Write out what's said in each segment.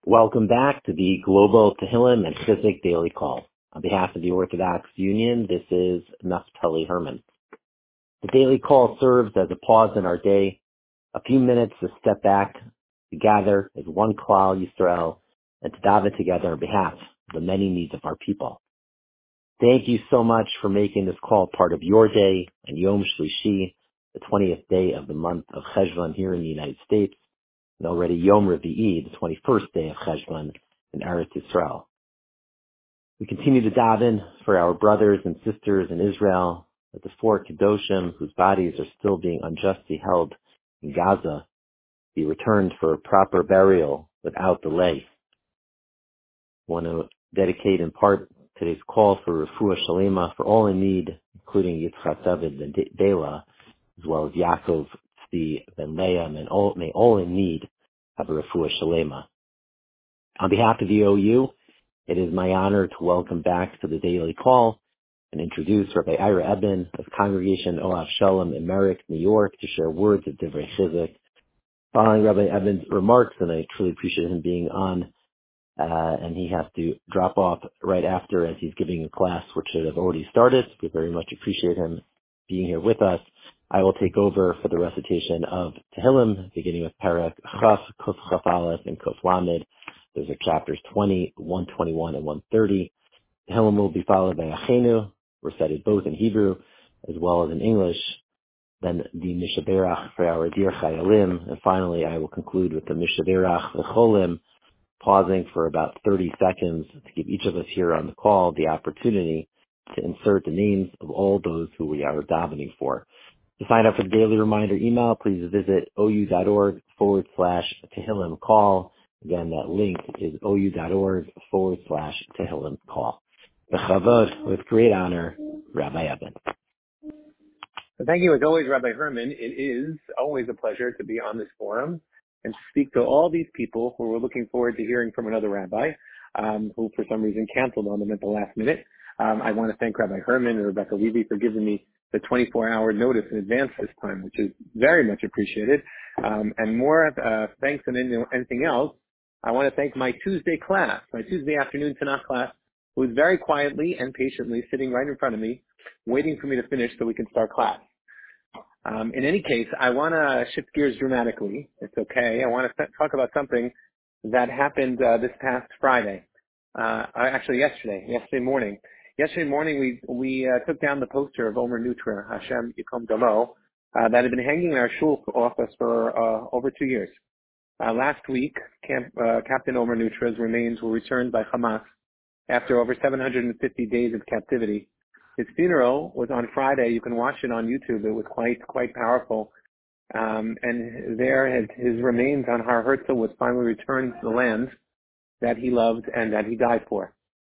Welcome back to the Global Tehillim and Chizuk Daily Call. On behalf of the Orthodox Union, this is Naftali Herman. The Daily Call serves as a pause in our day, a few minutes to step back, to gather as one Klal Yisrael, and to daven together on behalf of the many needs of our people. Thank you so much for making this call part of your day on Yom Shlishi, the 20th day of the month of Cheshvan here in the United States, and already Yom Revi'i, the 21st day of Cheshvan in Eretz Yisrael. We continue to daven for our brothers and sisters in Israel, that the four Kedoshim whose bodies are still being unjustly held in Gaza be returned for proper burial without delay. I want to dedicate in part today's call for Refuah Shalema for all in need, including Yitzchak David and Bela, as well as Yaakov Tzvi ben Leah, and may all in need have a Refuah Shalema. On behalf of the OU, it is my honor to welcome back to the Daily Call and introduce Rabbi Ira Eben of Congregation Oav Shalom in Merrick, New York, to share words of Divrei Chizuk. Following Rabbi Eben's remarks, and I truly appreciate him being on, and he has to drop off right after as he's giving a class which should have already started. We very much appreciate him being here with us. I will take over for the recitation of Tehillim, beginning with Parak Chaf, Kuf Chaf Aleph, and Kuf Lamed. Those are chapters 20, 121, and 130. Tehillim will be followed by Achenu, recited both in Hebrew as well as in English. Then the Mishaberach for our dear Chayalim, and finally I will conclude with the Mishaberach V'cholim, pausing for about 30 seconds to give each of us here on the call the opportunity to insert the names of all those who we are davening for. To sign up for the daily reminder email, please visit ou.org/Tehillim call. Again, that link is ou.org/Tehillim call. B'chavod, with great honor, Rabbi Eben. Thank you, as always, Rabbi Herman. It is always a pleasure to be on this forum and speak to all these people who were looking forward to hearing from another rabbi, who for some reason canceled on them at the last minute. I want to thank Rabbi Herman and Rebecca Levy for giving me the 24-hour notice in advance this time, which is very much appreciated. And more thanks than anything else, I want to thank my Tuesday class, my Tuesday afternoon Tanakh class, who is very quietly and patiently sitting right in front of me, waiting for me to finish so we can start class. In any case, I want to shift gears dramatically. It's okay. I want to talk about something that happened this past Friday. Actually, yesterday morning. Yesterday morning, we took down the poster of Omer Nutra, Hashem Yikom Damo, that had been hanging in our shul office for over 2 years. Last week, Captain Omer Nutra's remains were returned by Hamas after over 750 days of captivity. His funeral was on Friday. You can watch it on YouTube. It was quite powerful. And there, his remains on Har Herzl was finally returned to the land that he loved and that he died for.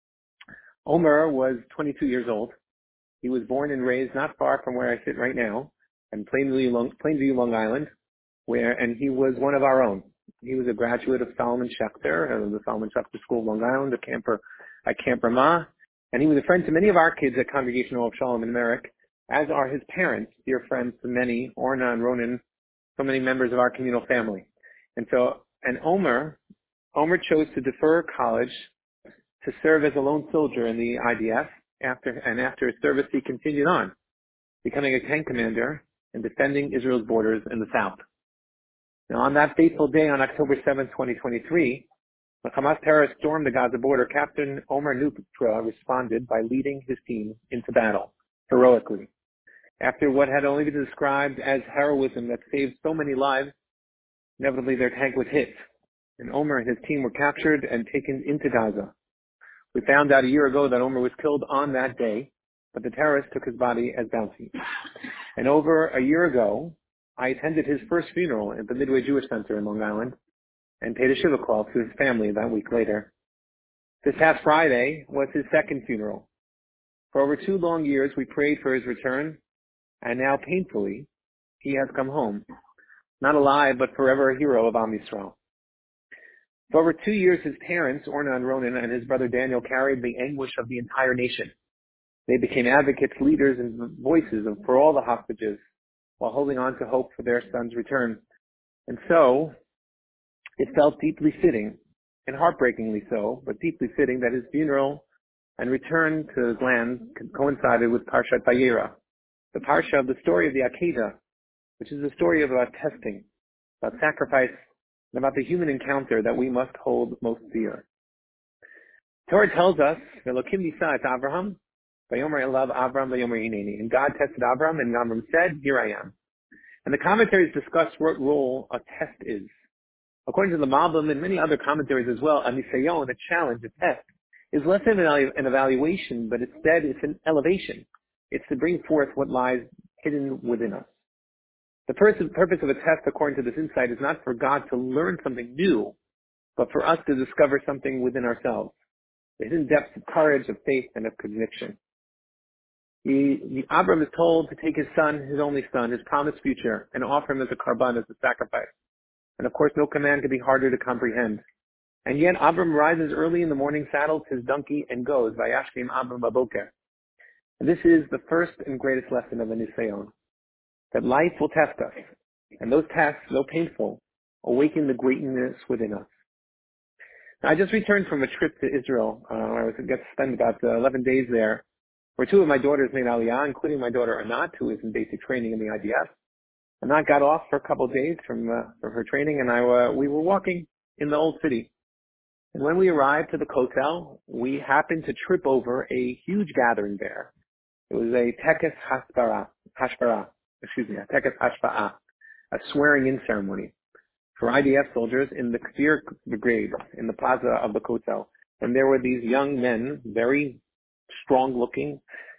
Omer was 22 years old. He was born and raised not far from where I sit right now, in Plainview, Long Island, and he was one of our own. He was a graduate of Solomon Schechter, the Solomon Schechter School of Long Island, at Camp Ramah, and he was a friend to many of our kids at Congregation Oav Shalom in Merrick, as are his parents, dear friends to many, Orna and Ronan, so many members of our communal family. And Omer chose to defer college to serve as a lone soldier in the IDF. After his service, he continued on, becoming a tank commander and defending Israel's borders in the south. Now, on that fateful day, on October 7, 2023, when Hamas terrorists stormed the Gaza border, Captain Omer Nutra responded by leading his team into battle, heroically. After what had only been described as heroism that saved so many lives, inevitably their tank was hit, and Omer and his team were captured and taken into Gaza. We found out a year ago that Omer was killed on that day, but the terrorists took his body as bounty. And over a year ago, I attended his first funeral at the Midway Jewish Center in Long Island and paid a shiva call to his family that week later. This past Friday was his second funeral. For over 2 long years, we prayed for his return, and now, painfully, he has come home. Not alive, but forever a hero of Am Yisrael. For over 2 years, his parents, Orna and Ronan, and his brother Daniel carried the anguish of the entire nation. They became advocates, leaders, and voices for all the hostages, while holding on to hope for their son's return. And so, it felt deeply fitting and heartbreakingly so, but deeply fitting, that his funeral and return to his land coincided with Parshat Vayera, the parsha of the story of the Akedah, which is the story about testing, about sacrifice, and about the human encounter that we must hold most dear. Torah tells us, Elokim nisa et Avraham, Vayomer elav Avram, Vayomer hineni. And God tested Avram, and Avram said, here I am. And the commentaries discuss what role a test is. According to the Malbim and many other commentaries as well, a nisayon, a challenge, a test, is less than an evaluation, but instead it's an elevation. It's to bring forth what lies hidden within us. The purpose of a test, according to this insight, is not for God to learn something new, but for us to discover something within ourselves. The hidden depths of courage, of faith, and of conviction. Abram is told to take his son, his only son, his promised future, and offer him as a karban, as a sacrifice. And of course, no command could be harder to comprehend. And yet, Abram rises early in the morning, saddles his donkey, and goes. Vayashkim Abram baboker. And this is the first and greatest lesson of the Nisayon, that life will test us, and those tests, though painful, awaken the greatness within us. Now, I just returned from a trip to Israel. I got to spend about 11 days there, where two of my daughters made Aliyah, including my daughter Anat, who is in basic training in the IDF. Anat got off for a couple of days from her training, and we were walking in the old city. And when we arrived to the Kotel, we happened to trip over a huge gathering there. It was a Tekes Hashpara, a Tekes Hashpa'ah, a swearing-in ceremony for IDF soldiers in the Kfir Brigade in the plaza of the Kotel. And there were these young men, very strong-looking,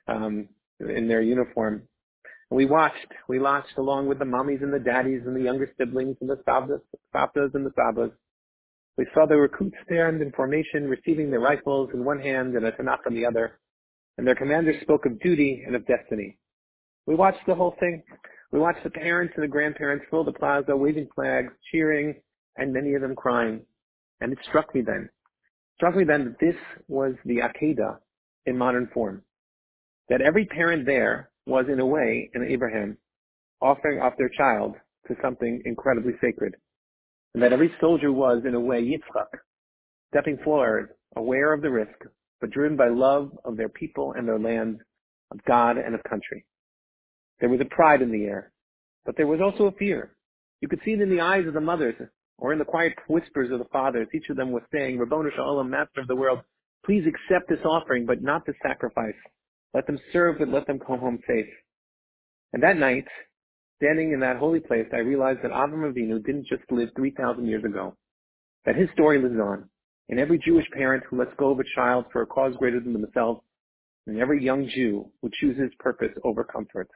in their uniform. And we watched along with the mommies and the daddies and the younger siblings and the sabdas and the sabas. We saw the recruits stand in formation, receiving their rifles in one hand and a tanakh in the other. And their commanders spoke of duty and of destiny. We watched the whole thing. We watched the parents and the grandparents fill the plaza, waving flags, cheering, and many of them crying. And it struck me then that this was the Akedah in modern form. That every parent there was, in a way, an Abraham, offering up their child to something incredibly sacred. And that every soldier was, in a way, Yitzchak, stepping forward, aware of the risk, but driven by love of their people and their land, of God and of country. There was a pride in the air, but there was also a fear. You could see it in the eyes of the mothers, or in the quiet whispers of the fathers. Each of them was saying, Rabbonu Shalom, Master of the world, please accept this offering, but not the sacrifice. Let them serve, but let them come home safe. And that night, standing in that holy place, I realized that Avram Avinu didn't just live 3,000 years ago, that his story lives on. And every Jewish parent who lets go of a child for a cause greater than themselves, and every young Jew who chooses purpose over comfort.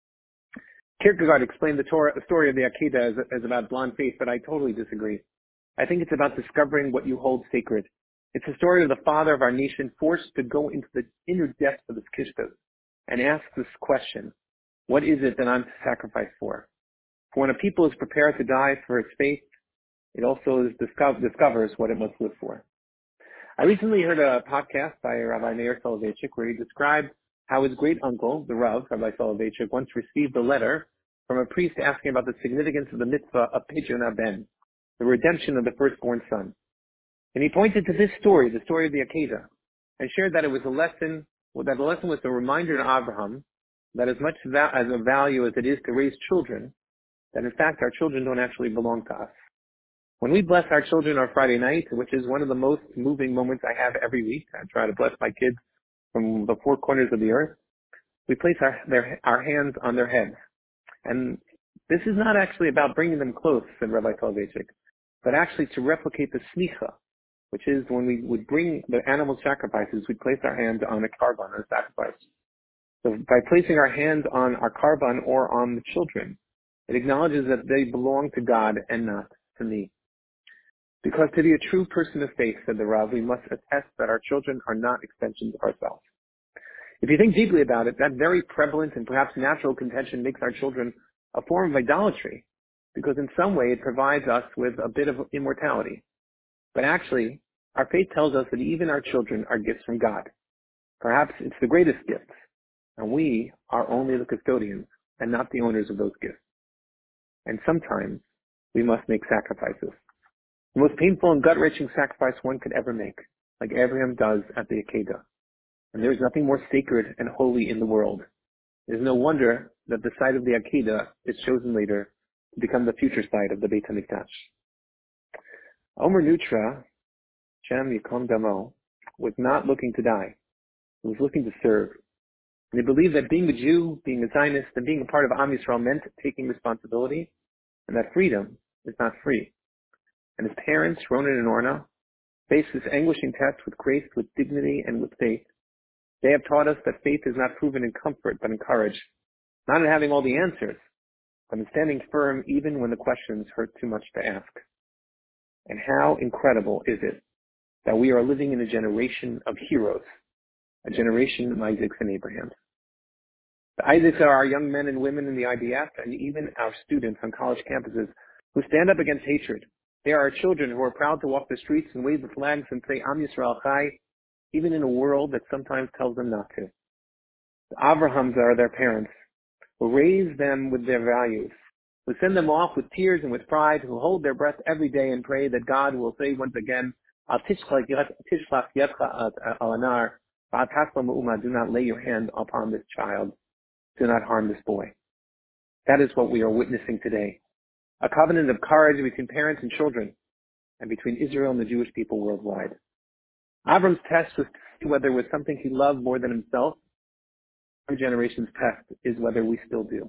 Kierkegaard explained the story of the Akedah as about blind faith, but I totally disagree. I think it's about discovering what you hold sacred. It's the story of the father of our nation forced to go into the inner depths of his kishtas and ask this question: what is it that I'm to sacrifice for? For when a people is prepared to die for its faith, it also discovers what it must live for. I recently heard a podcast by Rabbi Meir Soloveitchik where he described how his great uncle, the Rav, Rabbi Soloveitchik, once received a letter from a priest asking about the significance of the mitzvah of Pidyon Ben, the redemption of the firstborn son. And he pointed to this story, the story of the Akedah, and shared that it was a lesson, that the lesson was a reminder to Abraham that as much as a value as it is to raise children, that in fact our children don't actually belong to us. When we bless our children on Friday night, which is one of the most moving moments I have every week, I try to bless my kids from the four corners of the earth, we place our hands on their heads. And this is not actually about bringing them close, said Rabbi Soloveitchik, but actually to replicate the smicha, which is when we would bring the animal sacrifices, we'd place our hands on a karban, on a sacrifice. So by placing our hands on our karban or on the children, it acknowledges that they belong to God and not to me. Because to be a true person of faith, said the Rav, we must attest that our children are not extensions of ourselves. If you think deeply about it, that very prevalent and perhaps natural contention makes our children a form of idolatry, because in some way it provides us with a bit of immortality. But actually, our faith tells us that even our children are gifts from God. Perhaps it's the greatest gift, and we are only the custodians and not the owners of those gifts. And sometimes we must make sacrifices. The most painful and gut-wrenching sacrifice one could ever make, like Abraham does at the Akedah. And there is nothing more sacred and holy in the world. It is no wonder that the site of the Akedah is chosen later to become the future site of the Beit HaMikdash. Omer Nutra, Shem Yikom Damo, was not looking to die. He was looking to serve. And he believed that being a Jew, being a Zionist, and being a part of Am Yisrael meant taking responsibility, and that freedom is not free. And his parents, Ronan and Orna, faced this anguishing test with grace, with dignity, and with faith. They have taught us that faith is not proven in comfort, but in courage, not in having all the answers, but in standing firm even when the questions hurt too much to ask. And how incredible is it that we are living in a generation of heroes, a generation of Isaacs and Abrahams. The Isaacs are our young men and women in the IDF and even our students on college campuses who stand up against hatred. They are our children who are proud to walk the streets and wave the flags and say Am Yisrael Chai, even in a world that sometimes tells them not to. The Avrahams are their parents, who raise them with their values, who send them off with tears and with pride, who hold their breath every day and pray that God will say once again, Al tishlach yadcha al anar, do not lay your hand upon this child. Do not harm this boy. That is what we are witnessing today. A covenant of courage between parents and children, and between Israel and the Jewish people worldwide. Avram's test was to see whether it was something he loved more than himself. Our generation's test is whether we still do.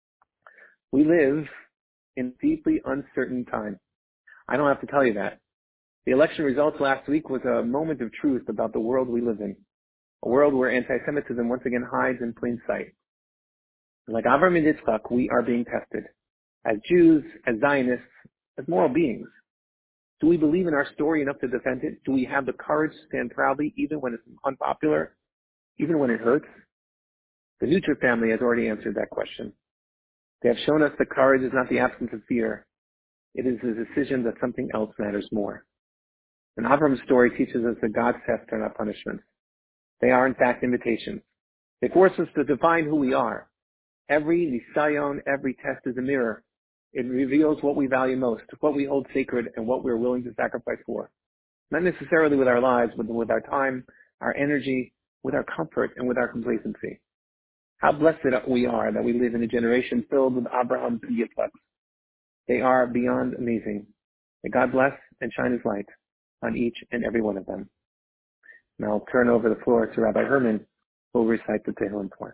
We live in a deeply uncertain time. I don't have to tell you that. The election results last week was a moment of truth about the world we live in, a world where anti-Semitism once again hides in plain sight. And like Avram and Yitzchak, we are being tested. As Jews, as Zionists, as moral beings. Do we believe in our story enough to defend it? Do we have the courage to stand proudly even when it's unpopular, even when it hurts? The Nutra family has already answered that question. They have shown us that courage is not the absence of fear. It is the decision that something else matters more. And Avram's story teaches us that God's tests are not punishments. They are in fact invitations. They force us to define who we are. Every nisayon, every test is a mirror. It reveals what we value most, what we hold sacred, and what we're willing to sacrifice for. Not necessarily with our lives, but with our time, our energy, with our comfort, and with our complacency. How blessed we are that we live in a generation filled with Abraham and Yitzchak. They are beyond amazing. May God bless and shine His light on each and every one of them. Now I'll turn over the floor to Rabbi Herman, who will recite the Tehillim for us.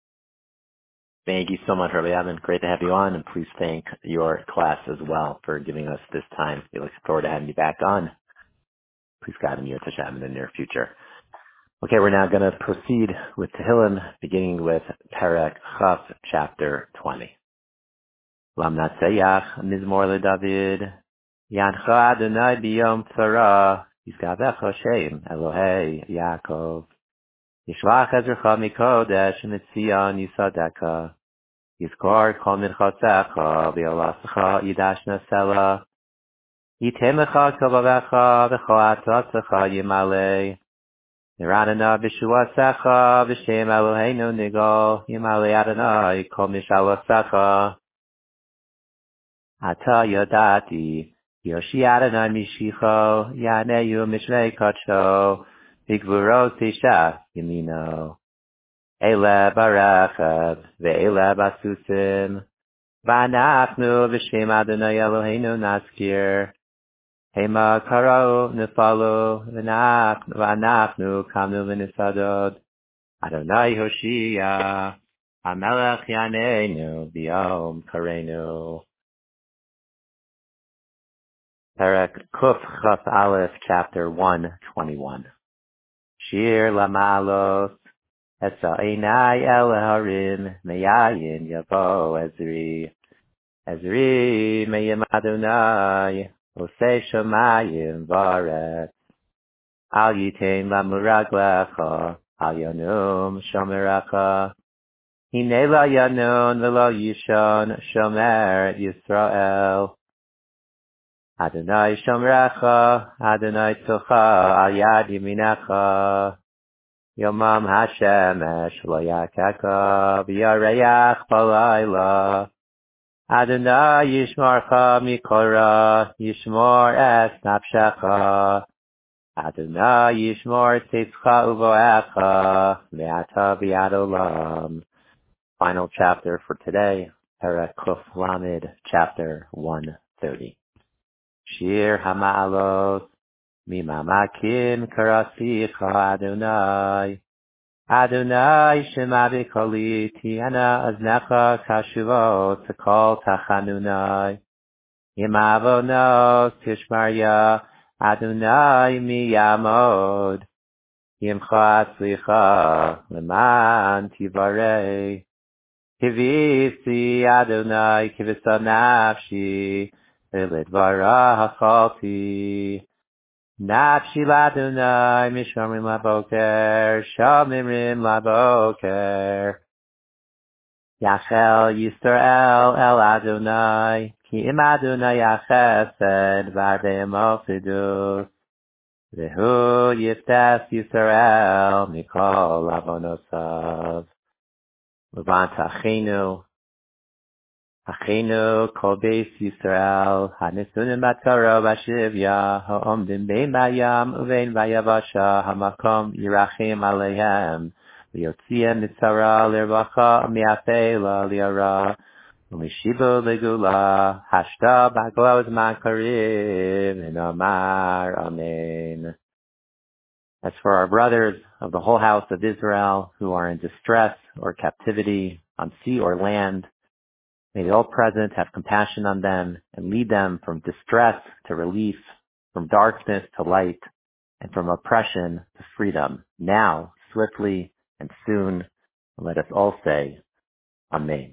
Thank you so much, Rabbi Yavin. Great to have you on, and please thank your class as well for giving us this time. We look forward to having you back on. Please guide me to Shem in the near future. Okay, we're now going to proceed with Tehillim, beginning with Perek Chaf, chapter 20. Lam Natsayach, Mizmor LeDavid, Yancha Adonai Biyom Tzara, Yizgavecha Shem, Elohei Yaakov, Yishlach Ezrecha Mikodesh, Mitzion Yisadeka, Yizkor Kol Minchasecha, V'Yolasecha Yidashna Sela, Yitemecha Kovavecha, V'Cho Atzatzecha Yimalei, Niranana V'Shuasecha, V'Shem Eloheinu Nigol, Yimalei Adonai Kol Mishalosecha, Ata Yodati, Yoshi Adonai Mishicho, Yaneyu Mishnei Kacho, Vigvuros Tisha Yamino, Ele Barechev, Ve'ele Basusim, V'anachnu V'Shem Adonai Eloheinu Naskir, Hema Karau Nefalo, V'anachnu Kamnu V'Nisadod, Adonai Hoshia, Hamelech Yaneinu, B'yom Karenu. Perek Kuf Chaf Aleph, chapter 121. Shir Lamalos, Esa Einai El Harim, Meyayin Yavo Ezri. Ezri Meyim Adonai, Osei Shomayim Varet. Al Yitain Lamuraglecha, Al Yanum Shomerecha. Hine La Yanun Velo Yishon, Shomer Yisrael. Adonai Shomrecha, Adonai Tzocha, Al Yad Yaminecha, Yomam Hashemesh Lo Yakeka, V'Yareach Balayla, Adonai yishmarcha mikol ra, yishmor es nafshecha. Adonai yishmor tzitcha uvoecha, me'ata v'ad olam. Final chapter for today, Perek Kuf Lamed, chapter 130. Shir Hama'alos, Mimamakim Karasicha Adonai. Adonai Shema B'Koli, Tiana Aznecha Kashuvot, Tekol Tachanunai. Imavonos Tishmarya, Adonai Miyamod. Yimcha Atzlicha, Leman Tivarei. Kivisi Adonai, Kivisa Nafshi, Elidvara Hachalti. Nafshi Ladonai, Mishomrim Laboker, Shomrim Laboker. Yachel Yisrael El Adonai, Ki Im Adonai Yachesed, Vardeim Ofidus. Vehu Yiftes Yisrael, Mikol Avonosav. Levanta Achenu Kol Beis Yisrael, Hanesunim Batara Bashivya, Ha'omdim Bein Bayam Uvein Bayavasha, Hamakom Yirachim Aleihem, Liyotziem Mitzara Lirvacha Miafela Liara, Umishibo Legula, Hashta Bagla Uzman Karim, and Amar Amen. As for our brothers of the whole house of Israel who are in distress or captivity on sea or land, may the All-Present have compassion on them and lead them from distress to relief, from darkness to light, and from oppression to freedom, now, swiftly, and soon. And let us all say, Amen.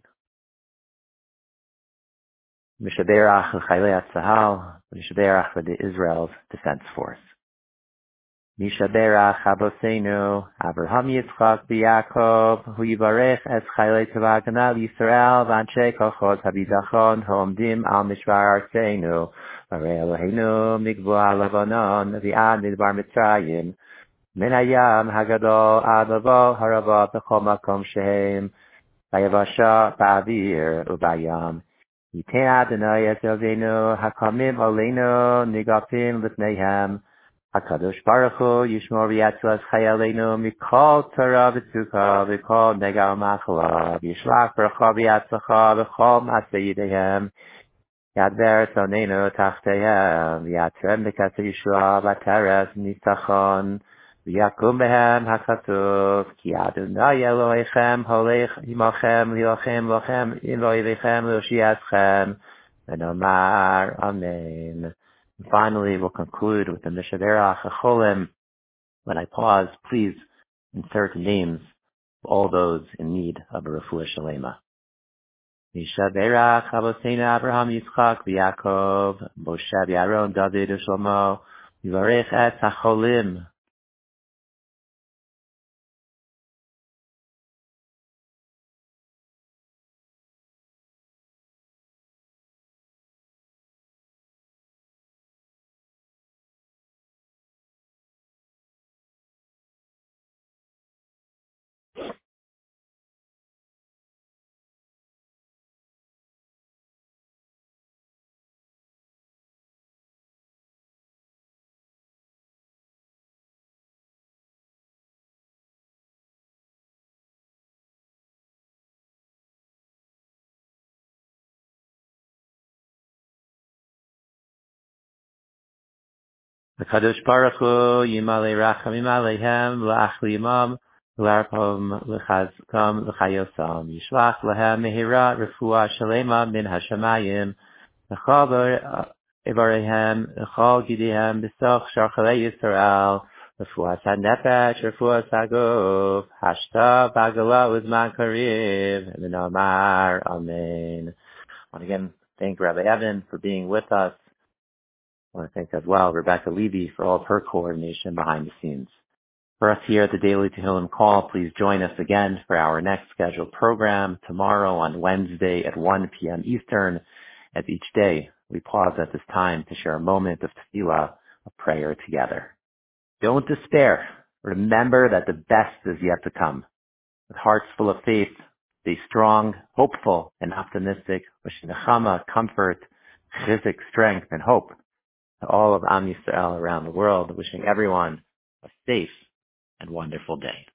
Mishaberach l'chaylei Tzahal, Mishaberach for the Israel's Defense Force. Mishaberach Aboseinu, Abraham Yitzchak B'Yaakov, Hu Yivarech Es Chaylei Tzva'Hagana Yisrael, V'Anshei Kochot HaBitachon, Ha'omdim Al Mishvar Arseinu, Varei Eloheinu, Migvah Lebanon, V'ad Midbar Mitzrayim, Min Hayam Hagadol Ad Lavo Harava B'chol Makom Shehem, V'Yavasha Ba'avir U'Bayam, Yitei Adonai Es Yoveinu, Hakamim Oleinu, Nigapim L'fneihem, HaKadosh Baruch Hu Yishmor V'Yatzlas Chayaleinu Mikol Torah V'Tzukah V'Kol Nega U'Machla V'Yishlach Bracha V'Yatzlacha V'Chol Masei Yidehem Yadver Tzonenu Tachtehem V'Yatrem B'Kasei Yeshua V'Teres Nitachon V'Yakum Behem HaKatuv Ki Adonai Elohechem Holech Imachem Liochem Lochem Elohechem L'Oshiaschem V'Nomar Amen. And finally, we'll conclude with the Mishaberach HaCholim. When I pause, please insert names of all those in need of a refuah shalema. Mishaberach Aboseinu Abraham Yitzchak V'Yaakov, Moshe V'Aaron David U'Shlomo, Yivarech Et HaCholim. HaKadosh Baruch Hu Yimalei Rachamim Aleihem L'achli Imam L'arpom L'chazkam L'chayosam Yishlach Lahem Mehira Refuah Shalema Min Hashamayim L'chol Ivarehem L'chol Gidehem B'soch Sharchalei Yisrael Refuah HaNefesh Refuah HaGuf Hashta Bagala Uzman Karev V'Nomar Amen. I want to again thank Rabbi Evan for being with us. I want to thank as well Rebecca Levy for all of her coordination behind the scenes. For us here at the Daily Tehillim Call, please join us again for our next scheduled program tomorrow on Wednesday at 1 p.m. Eastern. As each day, we pause at this time to share a moment of tefillah, a prayer together. Don't despair. Remember that the best is yet to come. With hearts full of faith, Stay strong, hopeful, and optimistic. Wishing nechama, comfort, chizik, strength, and hope to all of Am Yisrael around the world. Wishing everyone a safe and wonderful day.